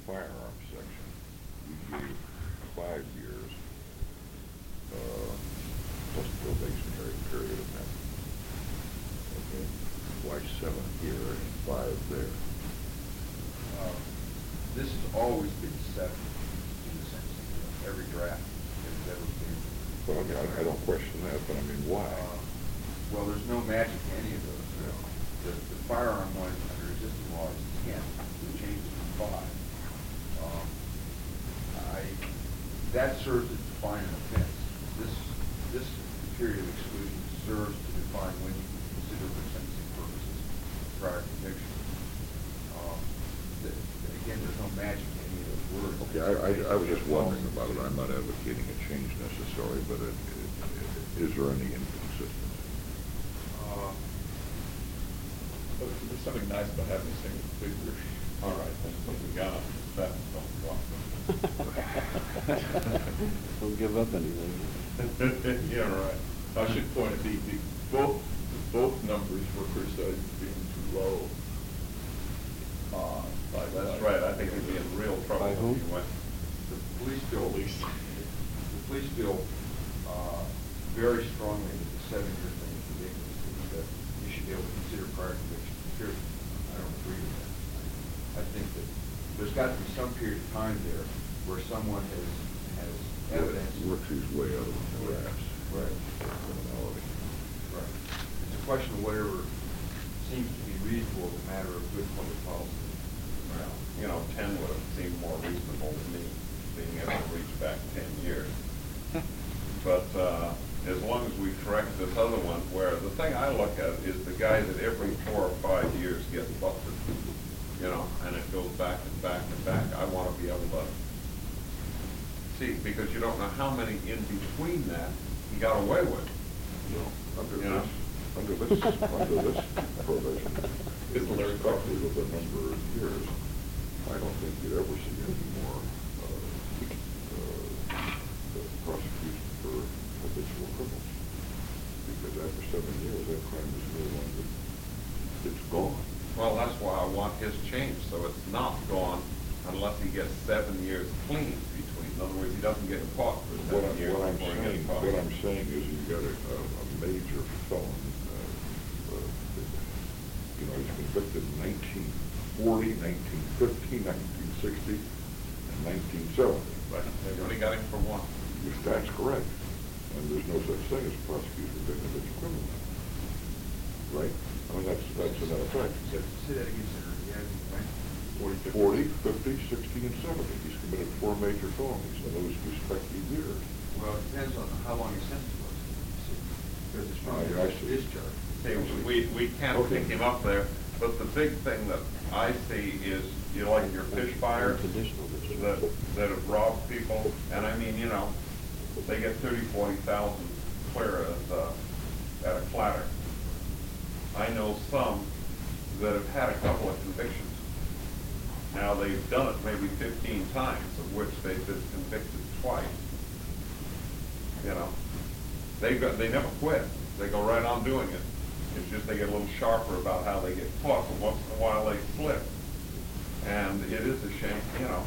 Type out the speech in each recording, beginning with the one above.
firearms section, we gave 5 years, plus probationary period of that. Okay, why 7 here and 5 there? This has always been set in the sense of every draft that has ever been. Well, I mean, I don't question that, but I mean, why? Well, there's no magic to any of those. The firearm one under existing law is 10. We changed it to 5. That serves to define an offense. This period of exclusion serves to define when you can consider for sentencing purposes prior conviction. Again, there's no magic in any of those words. Okay, I was just wondering about it. I'm not advocating a change necessarily, but is there any inconsistency? There's something nice about having a single figure. All right, that's something gone. That don't drop Don't give up anything. Yeah, right. I should point out both numbers were criticized as being too low. That's right. I think you'd be in real trouble By whom? if you went. The police bill, very strongly that the 7-year thing is ridiculous, that you should be able to consider prior conviction. Period. I don't agree with that. I think that there's got to be some period of time there where someone has evidence. Works his way out of the morass. Right. Criminality. Right. It's a question of whatever seems to be reasonable as a matter of good public policy. Well, you know, 10 would have seemed more reasonable to me, being able to reach back 10 years. But as long as we correct this other one, where the thing I look at is the guy that every 4 or 5 years gets busted, you know, and it goes back and back and back. I want to be able to see, because you don't know how many in between that he got away with. No, under Yeah. this provision, Larry especially with the number of years, I don't think you'd ever see any more prosecution for habitual criminals. Because after 7 years, that crime is no longer, it's gone. Well, that's why I want his changed, so it's not gone unless he gets 7 years clean between. In other words, he doesn't get caught for 7 years What before he gets caught. I'm saying is you got a major felon, you know, he's convicted in 1940, 1950, 1960, and 1970. But they only got him for one. If that's correct, and there's no such thing as prosecution of individual criminal, right? I mean, that's another fact. Say that again, Senator. Yeah, 40, 50, 60, and 70. He's committed 4 major felonies in those respective years. well, it depends on how long his sentence was. Because it's from I see. discharge. See, we can't Okay. pick him up there, but the big thing that I see is, you know, like your fish buyers Conditional discharge. that have robbed people, and I mean, you know, they get 30, 40,000 clear at a clatter. I know some that have had a couple of convictions. Now, they've done it maybe 15 times, of which they've been convicted twice. You know, they never quit. They go right on doing it. It's just they get a little sharper about how they get caught, but once in a while they slip. And it is a shame, you know.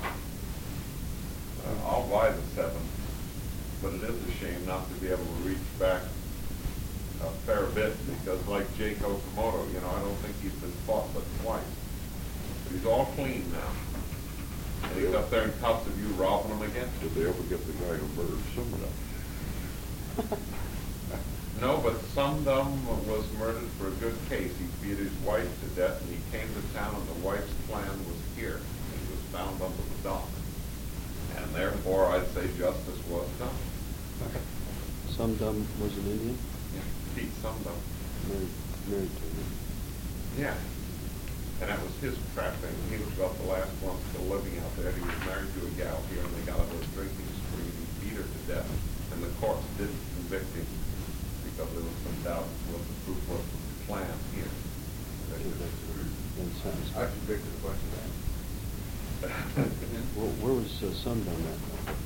I'll buy the 7, but it is a shame not to be able to reach back a fair bit, because like Jake Okamoto, you know, I don't think he's been caught but twice. But he's all clean now. And he's up there in cuffs of you robbing him again. Did they ever get the guy who murdered someone? No, but Sundum was murdered for a good case. He beat his wife to death, and he came to town, and the wife's clan was here. He was found under the dock. And therefore, I'd say justice was done. Sundum was an Indian, Yeah, Pete Sundum. married to him. Yeah. And that was his trapping. He was about the last one still living out there. He was married to a gal here, and they got into a drinking spree, and he beat her to death. And the courts didn't convict him because there was some doubt what the proof was from the clan here. And sentenced. I convicted a bunch of them. Where was Sundum at?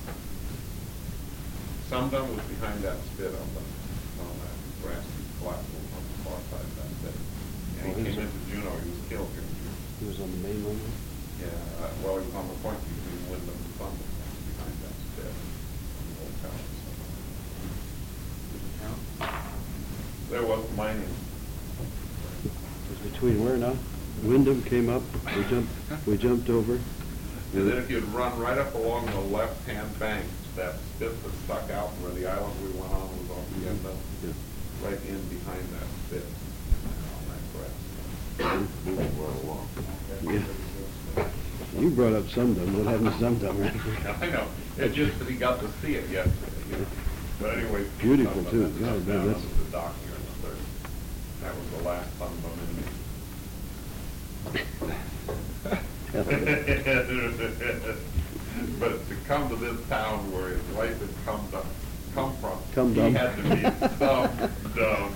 Sundum was behind that spit on that grassy platform on the far side of that spit. And he came into Juneau. He was killed here in Juneau. He was on the main one? Yeah, well, he was on the point between Wyndham and Sunday, behind that shed, on the old town. There was mining. It was between where now? Wyndham came up, we jumped over. And then if you'd run right up along the left-hand bank, that spit that stuck out where the island we went on was on the end of, Yeah. right in behind that spit, on that grass. Moving right along. Yeah. You brought up Sumdum, what happened to Sumdum, right? I know, it's just that he got to see it yesterday, you know. But anyway. Beautiful, Sunbum too. ended God, up man, down that's- under the dock here in the third. That was the last Sunbum in me. But to come to this town where his wife had come from, Come he dumb. had to be some dumb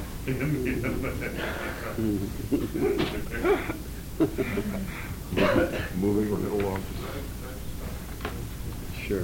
Moving right along. Sure.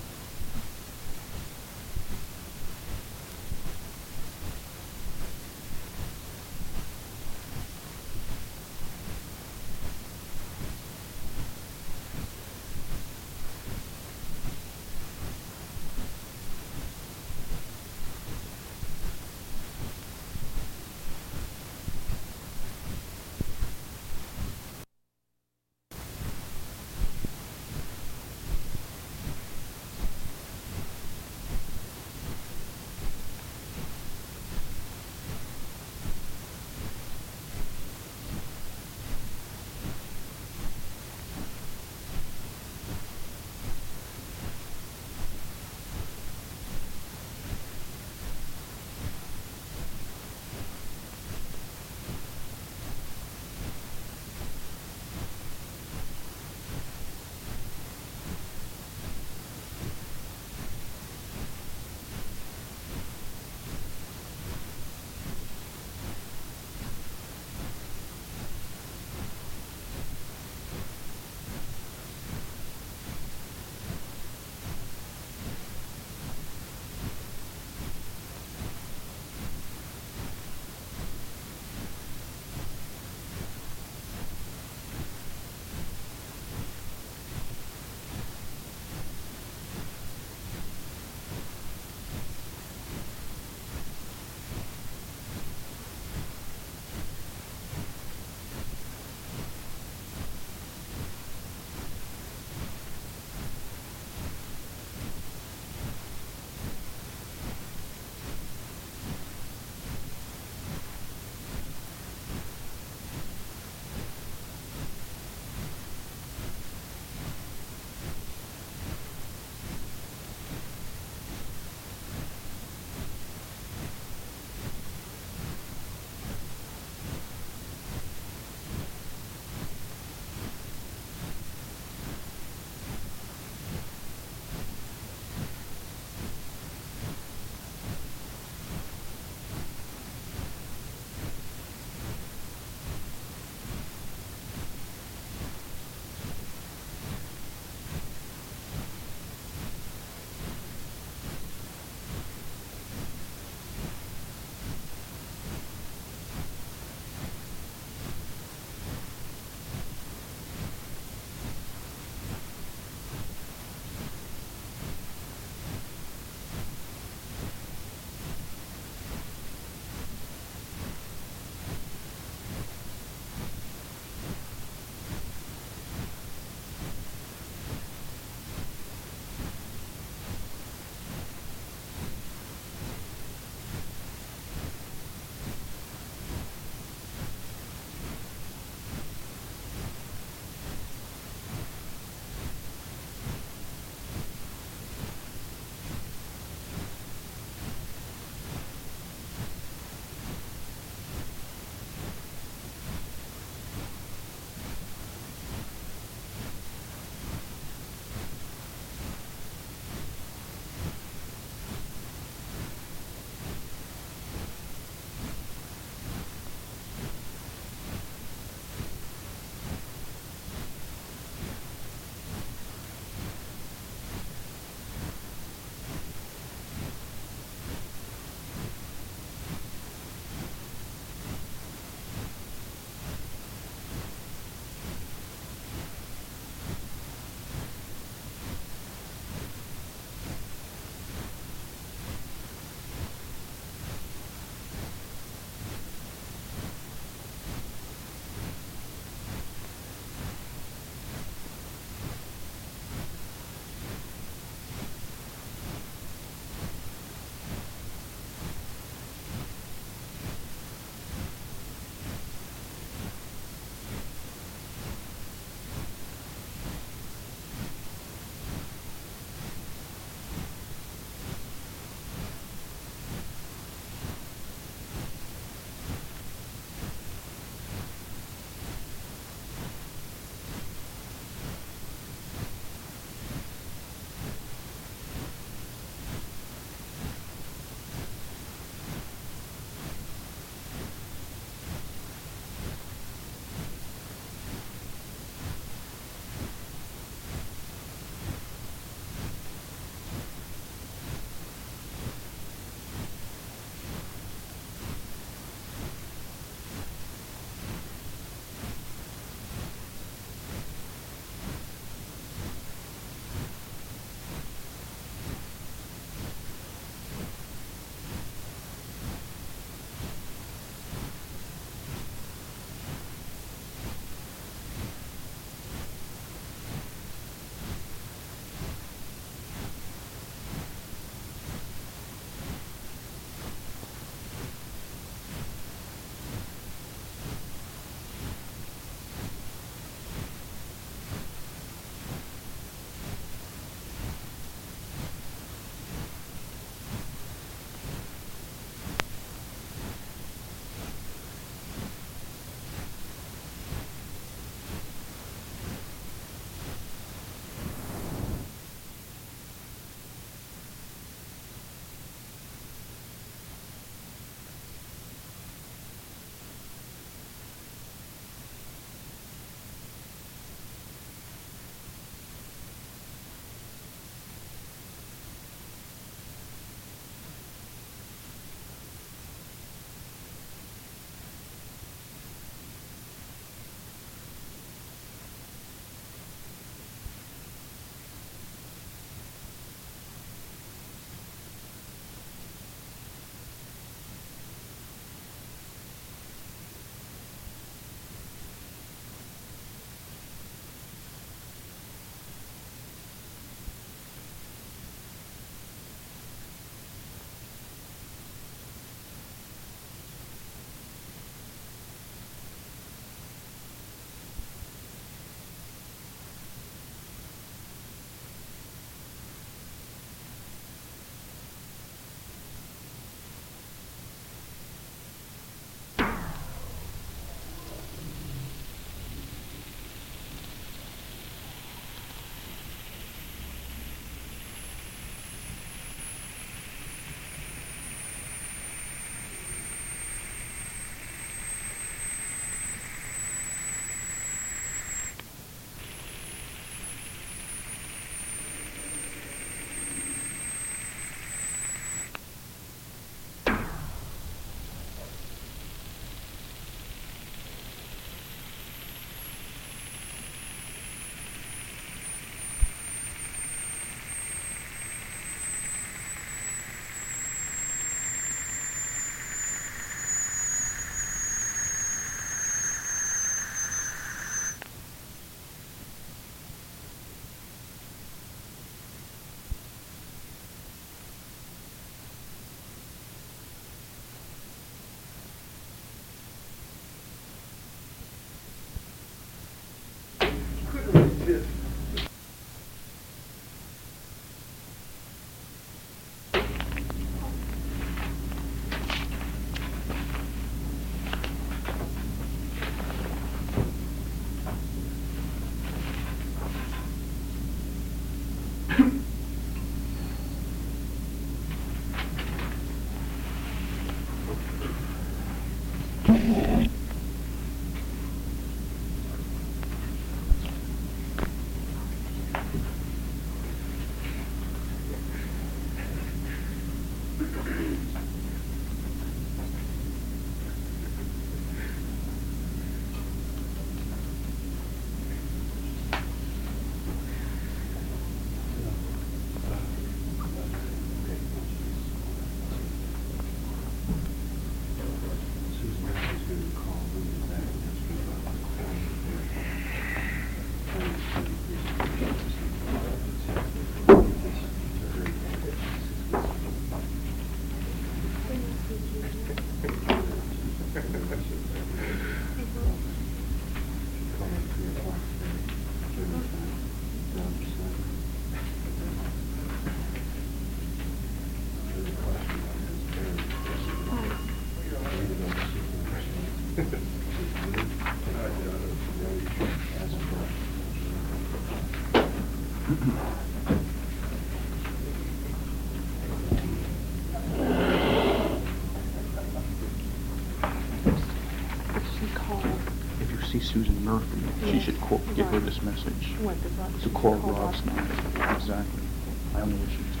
see Susan Murphy. She should give her this message. To call Rob Snyder. Exactly. I don't know what she's doing.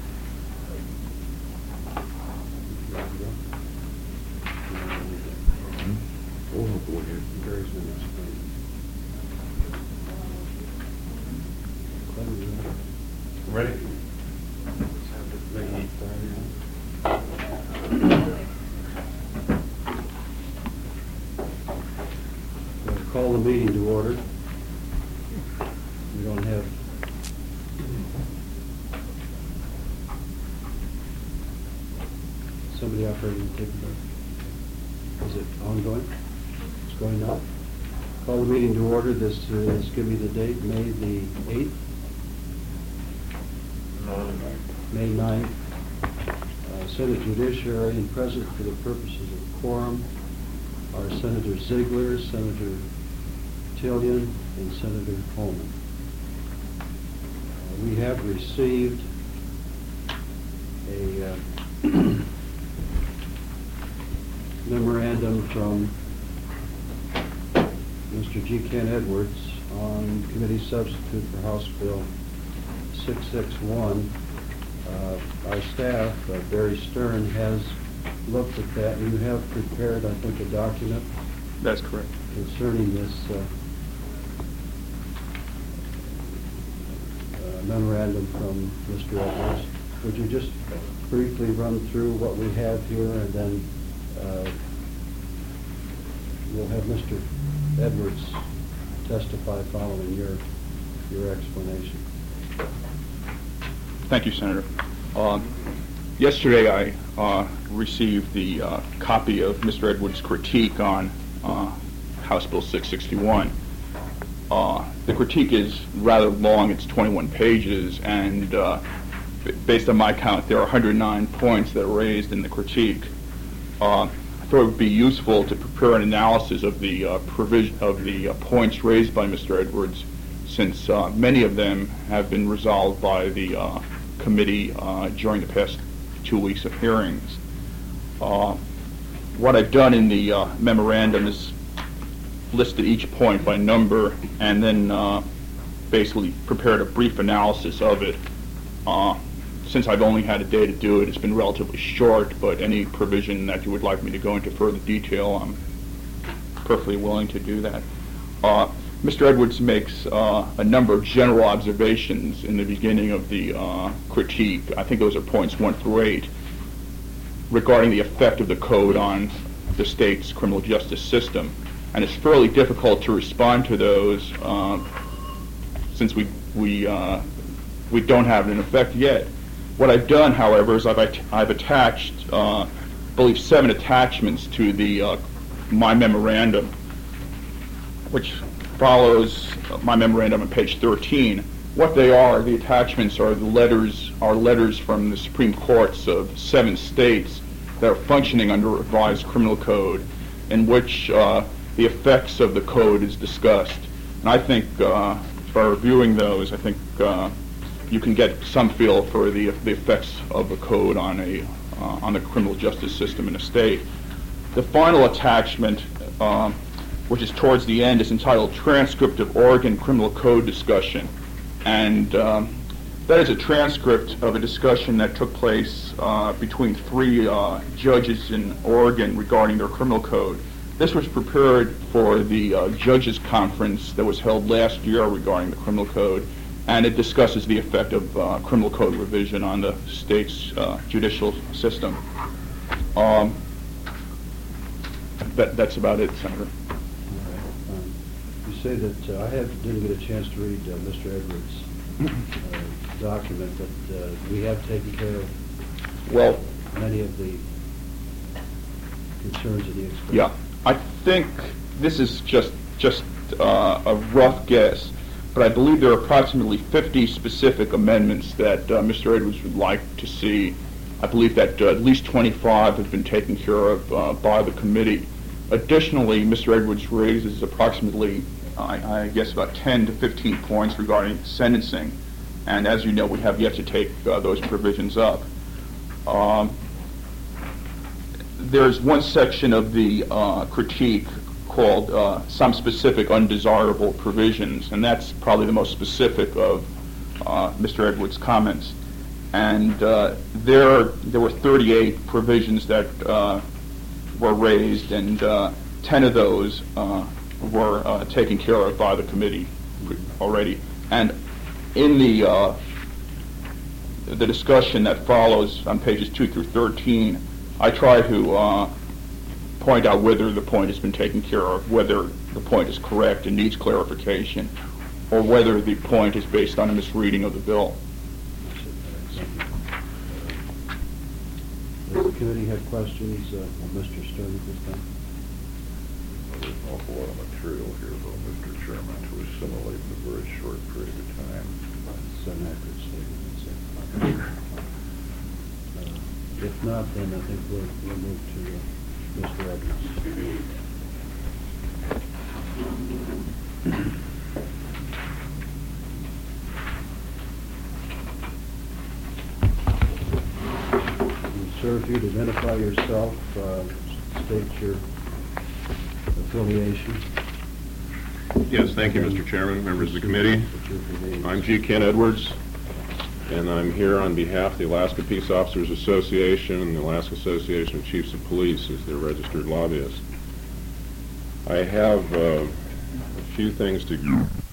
Oh, boy, Gary's going to explain. Ready? We'll call the meeting to order. We don't have somebody operating the tape recorder. Is it ongoing? It's going on. Call the meeting to order. This is, give me the date, May the 8th? May 9th. Senate Judiciary and present for the purposes of quorum are Senator Ziegler, Senator Tillian, and Senator Holman. We have received a memorandum from Mr. G. Ken Edwards on committee substitute for House Bill 661. Our staff, Barry Stern, has looked at that. You have prepared, I think, a document That's correct. concerning this memorandum from Mr. Edwards. Would you just briefly run through what we have here, and then we'll have Mr. Edwards testify following your explanation. Thank you, Senator. Yesterday I received the copy of Mr. Edwards' critique on House Bill 661. The critique is rather long. It's 21 pages, and based on my count, there are 109 points that are raised in the critique. I thought it would be useful to prepare an analysis of the points raised by Mr. Edwards, since many of them have been resolved by the committee during the past 2 weeks of hearings. What I've done in the memorandum is listed each point by number, and then basically prepared a brief analysis of it. Since I've only had a day to do it, it's been relatively short, but any provision that you would like me to go into further detail, I'm perfectly willing to do that. Mr. Edwards makes a number of general observations in the beginning of the critique. I think those are points 1 through 8, regarding the effect of the code on the state's criminal justice system. And it's fairly difficult to respond to those since we don't have it in effect yet. What I've done, however, is I've attached, I believe, 7 attachments to the my memorandum, which follows my memorandum on page 13. What they are, the attachments are letters from the Supreme Courts of 7 states that are functioning under a revised criminal code, in which the effects of the code is discussed. And I think by reviewing those, I think you can get some feel for the effects of the code on the criminal justice system in a state. The final attachment, which is towards the end, is entitled Transcript of Oregon Criminal Code Discussion. And that is a transcript of a discussion that took place between 3 judges in Oregon regarding their criminal code. This was prepared for the judges' conference that was held last year regarding the criminal code, and it discusses the effect of criminal code revision on the state's judicial system. That's about it, Senator. You say that I didn't get a chance to read Mr. Edwards' document, but we have taken care of many of the concerns of the experts. Yeah, I think this is just a rough guess, but I believe there are approximately 50 specific amendments that Mr. Edwards would like to see. I believe that at least 25 have been taken care of by the committee. Additionally, Mr. Edwards raises approximately, I guess, about 10 to 15 points regarding sentencing. And as you know, we have yet to take those provisions up. There's one section of the critique called some specific undesirable provisions, and that's probably the most specific of Mr. Edwards' comments. And there were 38 provisions that were raised, and 10 of those were taken care of by the committee already. And in the discussion that follows on pages 2 through 13, I try to point out whether the point has been taken care of, whether the point is correct and needs clarification, or whether the point is based on a misreading of the bill. Does the committee have questions of Mr. Stern at this time? There's an awful lot of material here, though, Mr. Chairman, to assimilate in a very short period of time. It's an accurate statement. If not, then I think we'll move to Mr. Edwards. Sir, if you'd identify yourself, state your affiliation. Yes, thank you, Mr. Chairman, members of the committee. I'm G. Ken Edwards, and I'm here on behalf of the Alaska Peace Officers Association and the Alaska Association of Chiefs of Police as their registered lobbyist. I have a few things to